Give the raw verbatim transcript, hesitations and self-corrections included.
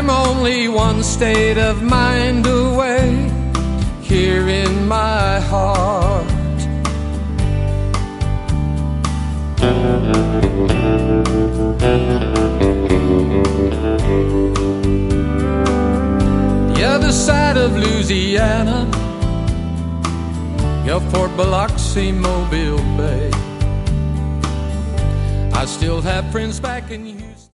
only one state of mind away, here in my heart. The other side of Louisiana, Gulfport, Biloxi, Mobile Bay, I still have friends back in Houston.